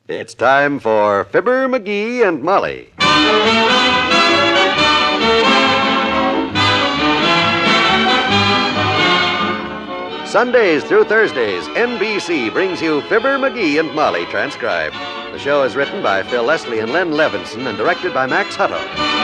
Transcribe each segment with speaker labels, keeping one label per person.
Speaker 1: It's time for Fibber, McGee, and Molly. Sundays through Thursdays, NBC brings you Fibber, McGee, and Molly transcribed. The show is written by Phil Leslie and Len Levinson and directed by Max Hutto.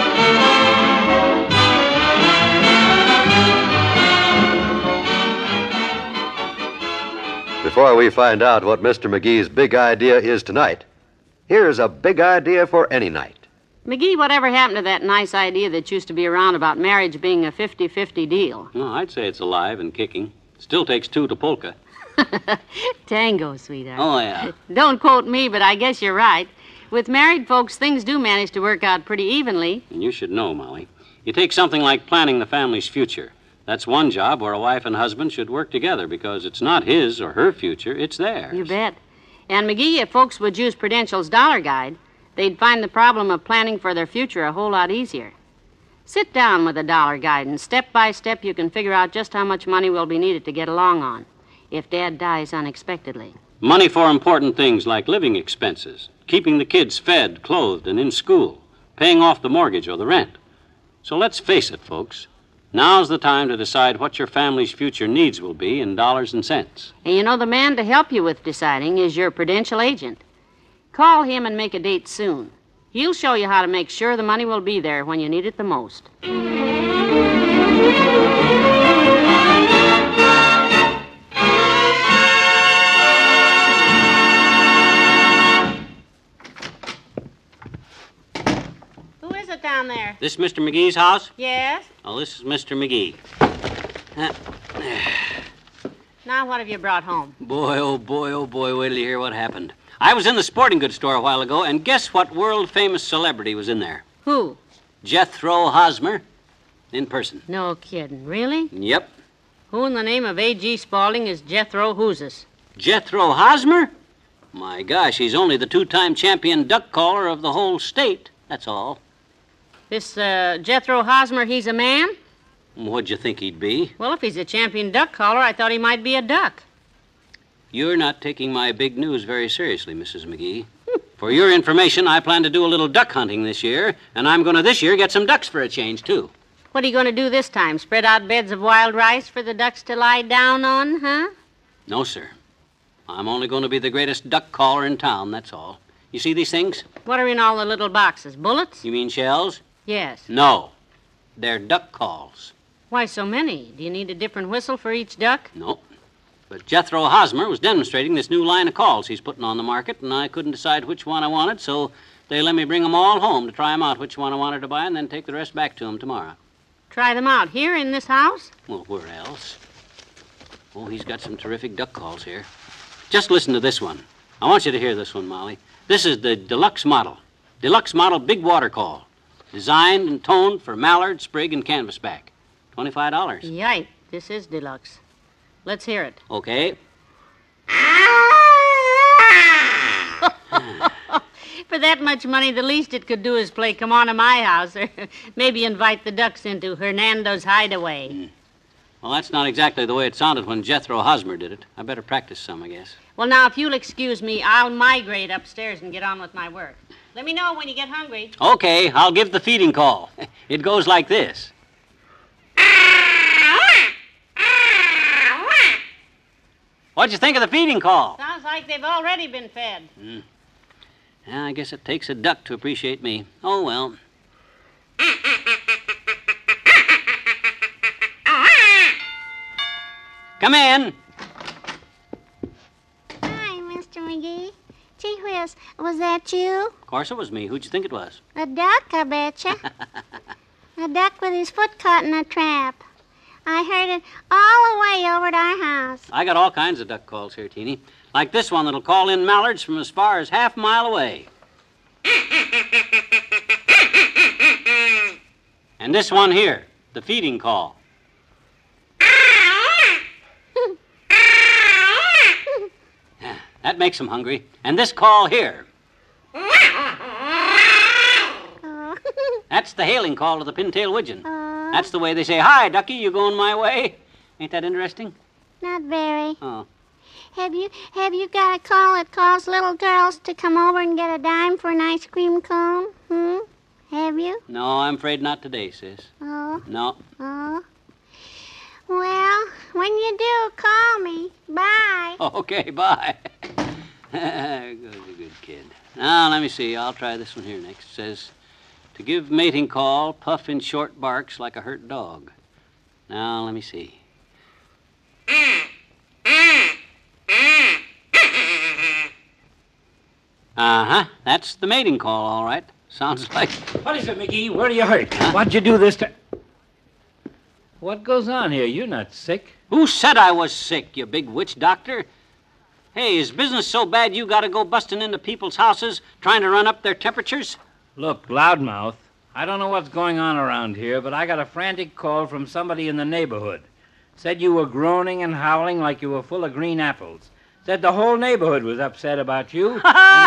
Speaker 1: Before we find out what Mr. McGee's big idea is tonight, here's a big idea for any night.
Speaker 2: McGee, whatever happened to that nice idea that used to be around about marriage being a 50-50 deal?
Speaker 3: No, I'd say it's alive and kicking. Still takes two to polka.
Speaker 2: Tango, sweetheart.
Speaker 3: Oh, yeah.
Speaker 2: Don't quote me, but I guess you're right. With married folks, things do manage to work out pretty evenly.
Speaker 3: And you should know, Molly. You take something like planning the family's future. That's one job where a wife and husband should work together because it's not his or her future, it's theirs.
Speaker 2: You bet. And, McGee, if folks would use Prudential's Dollar Guide, they'd find the problem of planning for their future a whole lot easier. Sit down with a Dollar Guide, and step by step you can figure out just how much money will be needed to get along on if Dad dies unexpectedly.
Speaker 3: Money for important things like living expenses, keeping the kids fed, clothed, and in school, paying off the mortgage or the rent. So let's face it, folks. Now's the time to decide what your family's future needs will be in dollars and cents.
Speaker 2: And you know, the man to help you with deciding is your Prudential agent. Call him and make a date soon. He'll show you how to make sure the money will be there when you need it the most. Who is it down there?
Speaker 3: This Mr. McGee's house?
Speaker 2: Yes?
Speaker 3: Oh, this is Mr. McGee.
Speaker 2: Now what have you brought home?
Speaker 3: Boy, oh boy, wait till you hear what happened. I was in the sporting goods store a while ago, and guess what world-famous celebrity was in there?
Speaker 2: Who?
Speaker 3: Jethro Hosmer, in person.
Speaker 2: No kidding. Really?
Speaker 3: Yep.
Speaker 2: Who in the name of A.G. Spaulding is Jethro Hooses?
Speaker 3: Jethro Hosmer? My gosh, he's only the two-time champion duck caller of the whole state, that's all.
Speaker 2: This, Jethro Hosmer, he's a man?
Speaker 3: What'd you think he'd be?
Speaker 2: Well, if he's a champion duck caller, I thought he might be a duck.
Speaker 3: You're not taking my big news very seriously, Mrs. McGee. For your information, I plan to do a little duck hunting this year, and I'm going to this year get some ducks for a change, too.
Speaker 2: What are you going to do this time? Spread out beds of wild rice for the ducks to lie down on, huh?
Speaker 3: No, sir. I'm only going to be the greatest duck caller in town, that's all. You see these things?
Speaker 2: What are in all the little boxes? Bullets?
Speaker 3: You mean shells?
Speaker 2: Yes.
Speaker 3: No. They're duck calls.
Speaker 2: Why so many? Do you need a different whistle for each duck?
Speaker 3: No. But Jethro Hosmer was demonstrating this new line of calls he's putting on the market, and I couldn't decide which one I wanted, so they let me bring them all home to try them out, which one I wanted to buy, and then take the rest back to him tomorrow.
Speaker 2: Try them out here in this house?
Speaker 3: Well, where else? Oh, he's got some terrific duck calls here. Just listen to this one. I want you to hear this one, Molly. This is the Deluxe Model. Deluxe Model Big Water Call. Designed and toned for mallard, sprig, and canvasback. $25.
Speaker 2: Yike, this is deluxe. Let's hear it.
Speaker 3: Okay.
Speaker 2: For that much money, the least it could do is play Come On to My House, or maybe invite the ducks into Hernando's Hideaway.
Speaker 3: Well, that's not exactly the way it sounded when Jethro Hosmer did it. I better practice some, I guess.
Speaker 2: Well, now, if you'll excuse me, I'll migrate upstairs and get on with my work. Let me know when you get hungry.
Speaker 3: Okay, I'll give the feeding call. It goes like this. What'd you think of the feeding call?
Speaker 2: Sounds like they've already been fed.
Speaker 3: Yeah, I guess it takes a duck to appreciate me. Oh, well. Come in.
Speaker 4: Hi, Mr. McGee. Gee whiz, was that you?
Speaker 3: Of course it was me. Who'd you think it was?
Speaker 4: A duck, I betcha. A duck with his foot caught in a trap. I heard it all the way over to our house.
Speaker 3: I got all kinds of duck calls here, Teeny. Like this one that'll call in mallards from as far as half a mile away. And this one here, the feeding call. That makes them hungry. And this call here. That's the hailing call to the pintail widgeon. That's the way they say, "Hi, ducky, you going my way?" Ain't that interesting?
Speaker 4: Not very.
Speaker 3: Oh.
Speaker 4: Have you got a call that calls little girls to come over and get a dime for an ice cream cone? Have you?
Speaker 3: No, I'm afraid not today, sis.
Speaker 4: Oh.
Speaker 3: No.
Speaker 4: Oh. Well, when you do, call me. Bye.
Speaker 3: Okay, bye. Good kid. Now, let me see. I'll try this one here next. It says, to give mating call, puff in short barks like a hurt dog. Now, let me see. Uh-huh. That's the mating call, all right. Sounds like...
Speaker 5: What is it, McGee? Where are you hurt? What'd you do this time? What goes on here? You're not sick.
Speaker 3: Who said I was sick, you big witch doctor? Hey, is business so bad you gotta go busting into people's houses trying to run up their temperatures?
Speaker 5: Look, loudmouth, I don't know what's going on around here, but I got a frantic call from somebody in the neighborhood. Said you were groaning and howling like you were full of green apples. Said the whole neighborhood was upset about you.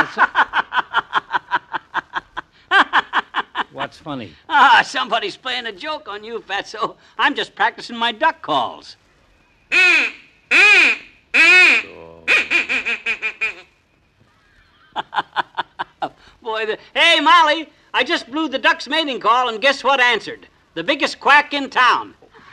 Speaker 5: What's funny?
Speaker 3: Somebody's playing a joke on you, Fatso. I'm just practicing my duck calls. Boy, hey, Molly, I just blew the duck's mating call, and guess what answered? The biggest quack in town.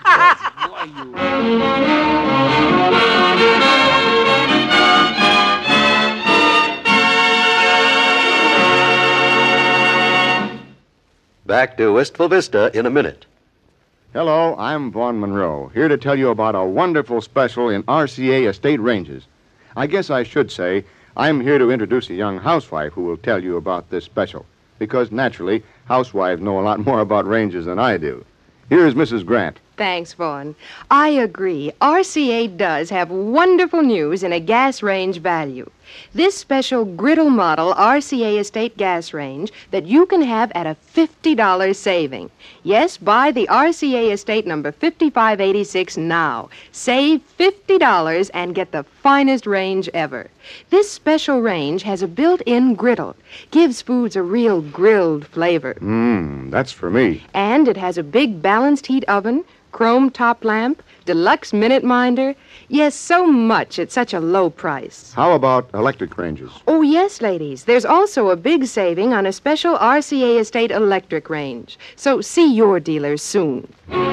Speaker 1: Back to Wistful Vista in a minute.
Speaker 6: Hello, I'm Vaughn Monroe, here to tell you about a wonderful special in RCA Estate Ranges. I guess I should say I'm here to introduce a young housewife who will tell you about this special, because naturally, housewives know a lot more about ranges than I do. Here's Mrs. Grant.
Speaker 7: Thanks, Vaughn. I agree. RCA does have wonderful news in a gas range value. This special griddle model RCA Estate gas range that you can have at a $50 saving. Yes, buy the RCA Estate number 5586 now. Save $50 and get the finest range ever. This special range has a built-in griddle. Gives foods a real grilled flavor.
Speaker 6: That's for me.
Speaker 7: And it has a big balanced heat oven, chrome top lamp, deluxe minute minder. Yes, so much at such a low price.
Speaker 6: How about electric ranges?
Speaker 7: Oh, yes, ladies. There's also a big saving on a special RCA Estate electric range. So see your dealers soon.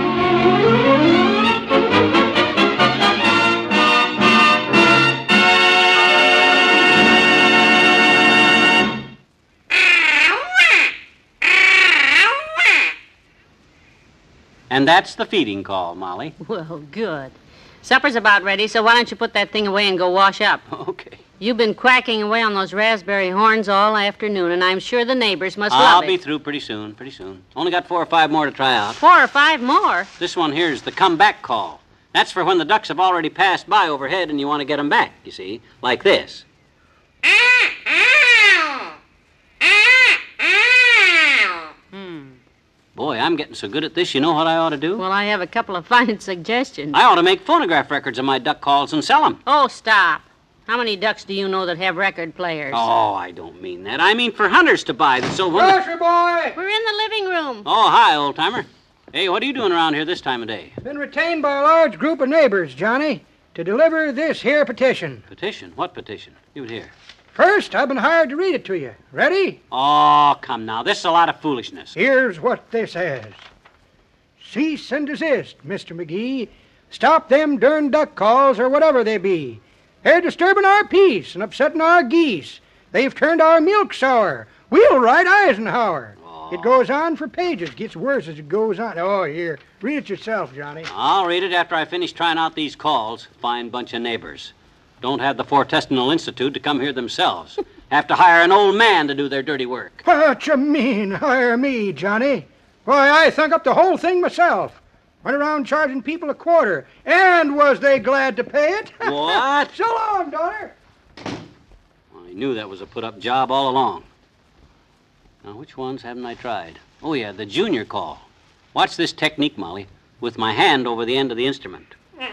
Speaker 3: And that's the feeding call, Molly.
Speaker 2: Well, good. Supper's about ready, so why don't you put that thing away and go wash up?
Speaker 3: Okay.
Speaker 2: You've been quacking away on those raspberry horns all afternoon, and I'm sure the neighbors must
Speaker 3: I'll
Speaker 2: love it.
Speaker 3: be through pretty soon. Only got 4 or 5 more to try out.
Speaker 2: 4 or 5 more?
Speaker 3: This one here is the comeback call. That's for when the ducks have already passed by overhead and you want to get them back, you see, like this. Boy, I'm getting so good at this, you know what I ought to do?
Speaker 2: Well, I have a couple of fine suggestions.
Speaker 3: I ought to make phonograph records of my duck calls and sell them.
Speaker 2: Oh, stop. How many ducks do you know that have record players?
Speaker 3: Oh, I don't mean that. I mean for hunters to buy. So when
Speaker 8: Grocery boy!
Speaker 2: We're in the living room.
Speaker 3: Oh, hi, old-timer. Hey, what are you doing around here this time of day?
Speaker 8: Been retained by a large group of neighbors, Johnny, to deliver this here petition.
Speaker 3: Petition? What petition? You hear?
Speaker 8: First, I've been hired to read it to you. Ready?
Speaker 3: Oh, come now. This is a lot of foolishness.
Speaker 8: Here's what this says. Cease and desist, Mr. McGee. Stop them darn duck calls or whatever they be. They're disturbing our peace and upsetting our geese. They've turned our milk sour. We'll write Eisenhower. It goes on for pages. Gets worse as it goes on. Oh, here. Read it yourself, Johnny.
Speaker 3: I'll read it after I finish trying out these calls. Fine bunch of neighbors. Don't have the Fortestinal Institute to come here themselves. Have to hire an old man to do their dirty work.
Speaker 8: What you mean, hire me, Johnny? Why, I thunk up the whole thing myself. Went around charging people a quarter, and was they glad to pay it?
Speaker 3: What?
Speaker 8: So long, daughter.
Speaker 3: I knew that was a put-up job all along. Now, which ones haven't I tried? Oh, yeah, the junior call. Watch this technique, Molly, with my hand over the end of the instrument.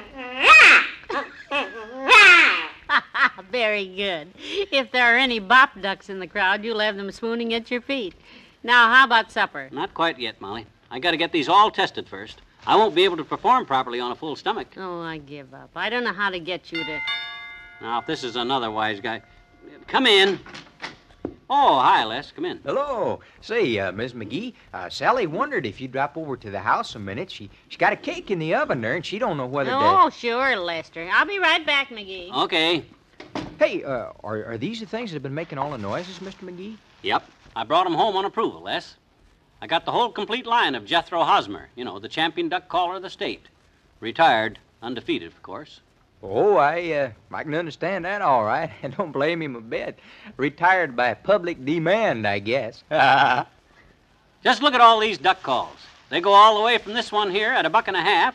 Speaker 2: Very good. If there are any bop ducks in the crowd, you'll have them swooning at your feet. Now, how about supper?
Speaker 3: Not quite yet, Molly. I got to get these all tested first. I won't be able to perform properly on a full stomach.
Speaker 2: Oh, I give up. I don't know how to get you to...
Speaker 3: Now, if this is another wise guy... Come in. Oh, hi, Les. Come in.
Speaker 9: Hello. Say, Miss McGee, Sally wondered if you'd drop over to the house a minute. She's got a cake in the oven there, and she don't know whether
Speaker 2: Oh, sure, Lester. I'll be right back, McGee.
Speaker 3: Okay.
Speaker 9: Hey, are these the things that have been making all the noises, Mr. McGee?
Speaker 3: Yep. I brought 'em home on approval, Les. I got the whole complete line of Jethro Hosmer. You know, the champion duck caller of the state. Retired. Undefeated, of course.
Speaker 9: Oh, I can understand that all right. I don't blame him a bit. Retired by public demand, I guess.
Speaker 3: Just look at all these duck calls. They go all the way from this one here at $1.50.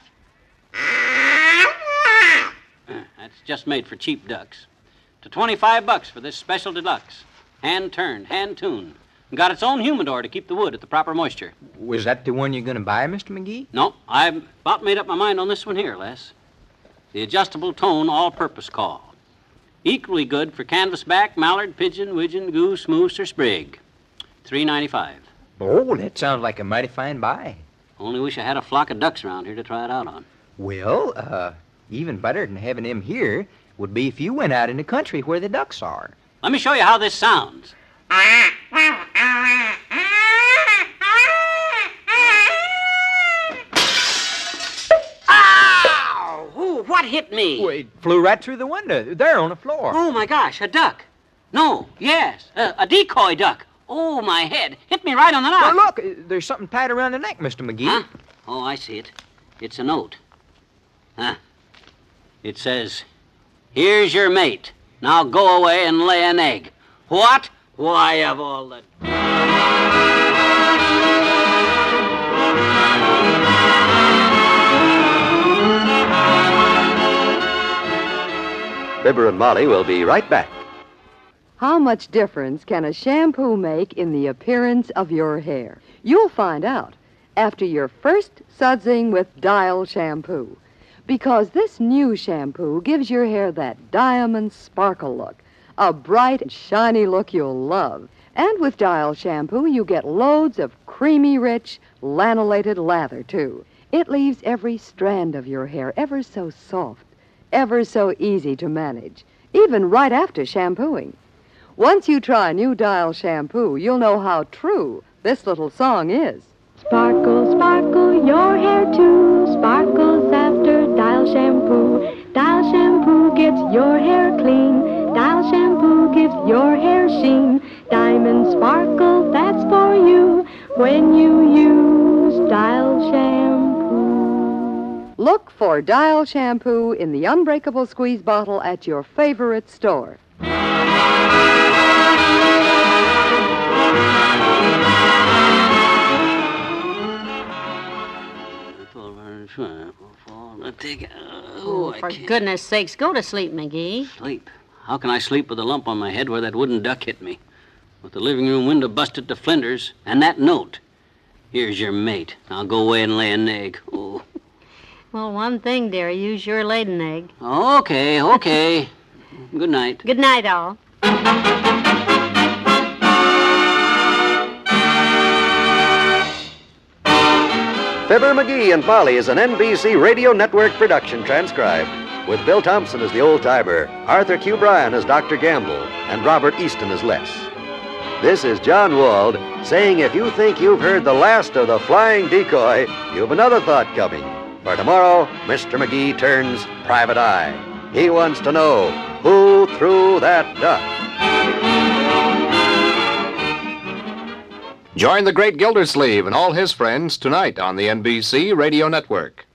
Speaker 3: That's just made for cheap ducks. To $25 for this special deluxe. Hand-turned, hand-tuned. And got its own humidor to keep the wood at the proper moisture.
Speaker 9: Was that the one you're going to buy, Mr. McGee?
Speaker 3: No, I've about made up my mind on this one here, Les. The adjustable tone all-purpose call. Equally good for canvasback, mallard, pigeon, widgeon, goose, moose, or sprig. $3.95.
Speaker 9: Oh, that sounds like a mighty fine buy.
Speaker 3: Only wish I had a flock of ducks around here to try it out on.
Speaker 9: Well, even better than having him here would be if you went out in the country where the ducks are.
Speaker 3: Let me show you how this sounds. Ow! Ooh, what hit me?
Speaker 9: Well, it flew right through the window. There on the floor.
Speaker 3: Oh, my gosh, a duck. No, yes, a decoy duck. Oh, my head. Hit me right on the
Speaker 9: Well,
Speaker 3: knob.
Speaker 9: look, there's something tied around the neck, Mr. McGee.
Speaker 3: Huh? Oh, I see it. It's a note. Huh? It says, "Here's your mate. Now go away and lay an egg." What? Why, of all the...
Speaker 1: Fibber and Molly will be right back.
Speaker 7: How much difference can a shampoo make in the appearance of your hair? You'll find out after your first sudsing with Dial shampoo. Because this new shampoo gives your hair that diamond sparkle look, a bright and shiny look you'll love. And with Dial shampoo, you get loads of creamy, rich, lanolated lather, too. It leaves every strand of your hair ever so soft, ever so easy to manage, even right after shampooing. Once you try new Dial shampoo, you'll know how true this little song is.
Speaker 10: Sparkle, sparkle, your hair too sparkles after Dial shampoo. Dial shampoo gets your hair clean. Dial shampoo gives your hair sheen. Diamond sparkle, that's for you when you use Dial shampoo.
Speaker 7: Look for Dial shampoo in the unbreakable squeeze bottle at your favorite store.
Speaker 2: Oh, for goodness sakes, go to sleep, McGee.
Speaker 3: Sleep? How can I sleep with a lump on my head where that wooden duck hit me? With the living room window busted to flinders, and that note. Here's your mate. Now go away and lay an egg. Oh.
Speaker 2: Well, one thing, dearie, you sure laid an egg.
Speaker 3: Okay. Good night.
Speaker 2: Good night, all.
Speaker 1: Fibber, McGee, and Molly is an NBC Radio Network production transcribed, with Bill Thompson as the old-timer, Arthur Q. Bryan as Dr. Gamble, and Robert Easton as Les. This is John Wald saying if you think you've heard the last of the flying decoy, you've another thought coming. For tomorrow, Mr. McGee turns private eye. He wants to know who threw that duck.
Speaker 11: Join the great Gildersleeve and all his friends tonight on the NBC Radio Network.